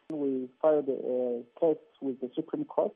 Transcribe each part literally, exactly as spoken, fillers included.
We filed a case with the Supreme Court,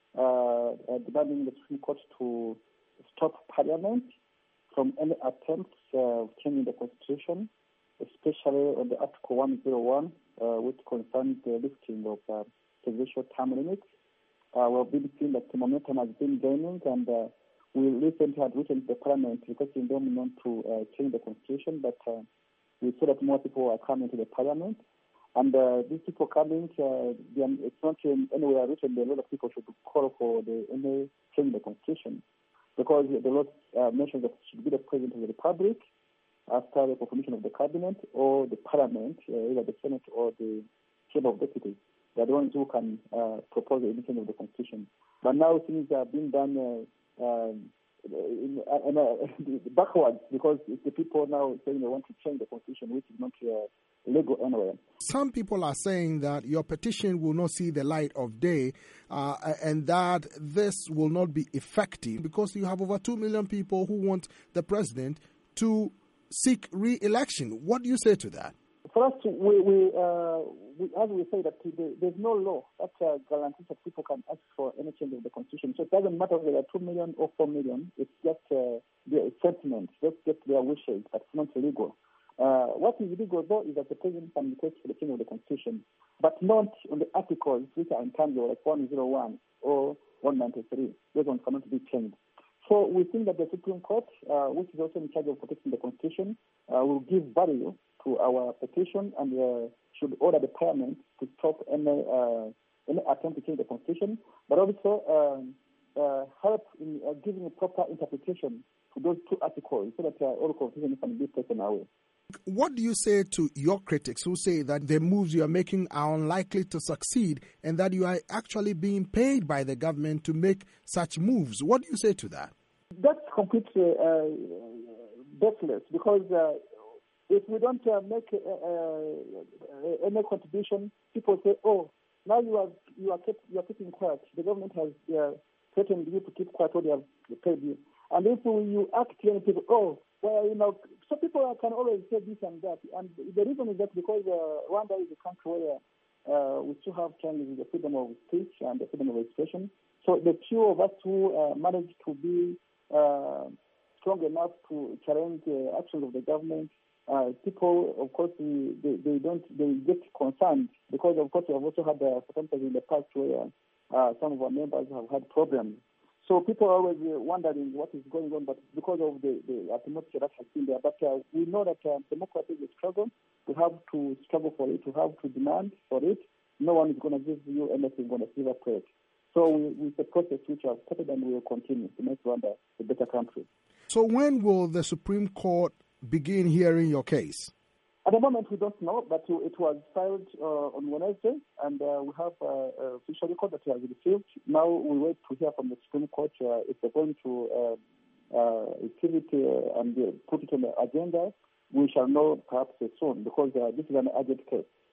uh, uh, demanding the Supreme Court to stop Parliament from any attempts uh, of changing the Constitution, especially on the Article one oh one, uh, which concerns the lifting of uh, presidential term limits. Uh, we've been seeing that the momentum has been gaining, and uh, we recently had written to the Parliament requesting them not to uh, change the Constitution, but uh, we saw that more people are coming to the Parliament. And uh, these people coming, uh, it's not in anywhere written that a lot of people should call for the any change in the Constitution, because the law uh, mentions that it should be the President of the Republic after the confirmation of the Cabinet, or the Parliament, uh, either the Senate or the Chamber of Deputies. They are the ones who can uh, propose the change of the Constitution. But now things are being done uh, um, in, in, uh, backwards, because it's the people now saying they want to change the Constitution, which is not uh, legal anywhere. Some people are saying that your petition will not see the light of day uh, and that this will not be effective because you have over two million people who want the president to seek re-election. What do you say to that? For us, we, we, uh, we, as we say, that there's no law that uh, guarantees that people can ask for any change of the Constitution. So it doesn't matter whether there are two million or four million. It's just uh, their sentiments, just get their wishes. That's not illegal. Uh, what is illegal, though, is that the president can request for the change of the Constitution, but not on the articles which are intangible, like one oh one or one ninety-three. Those ones cannot be changed. So we think that the Supreme Court, uh, which is also in charge of protecting the Constitution, uh, will give value to our petition and uh, should order the Parliament to stop any, uh, any attempt to change the Constitution, but also um, uh, help in uh, giving a proper interpretation to those two articles so that uh, all confusion can be taken away. What do you say to your critics who say that the moves you are making are unlikely to succeed and that you are actually being paid by the government to make such moves? What do you say to that? That's completely uh, baseless, because uh, if we don't uh, make uh, uh, any contribution, people say, "Oh, now you are you are kept, you are keeping quiet. The government has uh, threatened you to keep quiet what they have paid you." And if you act, young people, "Oh, well, you know," so people can always say this and that. And the reason is that because uh, Rwanda is a country where uh, we still have challenges with the freedom of speech and the freedom of expression. So the few of us who uh, managed to be uh, strong enough to challenge the uh, actions of the government, uh, people, of course, they, they don't they get concerned, because, of course, we have also had uh, circumstances in the past where uh, some of our members have had problems. So people are always uh, wondering what is going on, but because of the, the atmosphere that has been there. But uh, we know that uh, democracy is a struggle. We have to struggle for it. We have to demand for it. No one is going to give you anything on a silver plate. So we, it's a process which we have started and we will continue to make Rwanda a better country. So when will the Supreme Court begin hearing your case? At the moment, we don't know, but it was filed uh, on Wednesday, and uh, we have uh, an official record that we have received. Now we wait to hear from the Supreme Court uh, if they're going to uh, uh, receive it uh, and uh, put it on the agenda. We shall know perhaps soon, because uh, this is an urgent case.